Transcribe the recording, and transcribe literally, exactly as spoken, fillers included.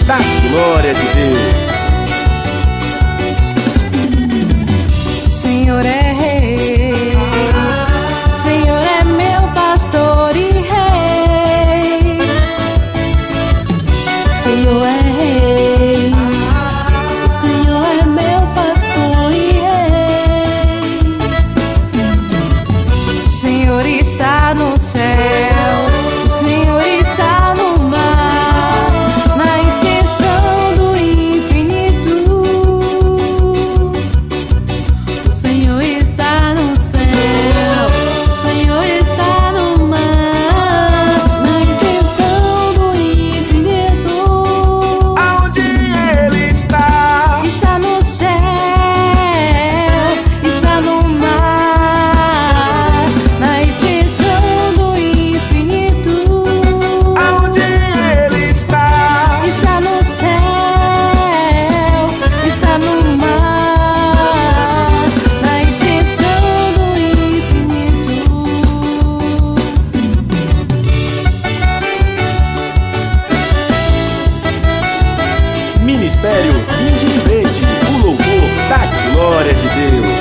da glória de Deus. O Senhor é rei, o Senhor é meu pastor e rei. O Senhor é rei, o Senhor é meu pastor e rei. O Senhor está no céu, o Senhor está no mar, na extensão do infinito. O Senhor está no céu, o Senhor está no mar, na extensão do infinito. Aonde Ele está? Está no céu, está no mar, na extensão do infinito. Aonde Ele está? Está no céu, está no mar, na extensão do infinito. Ministério Vinde e Vede, o louvor da glória de Deus.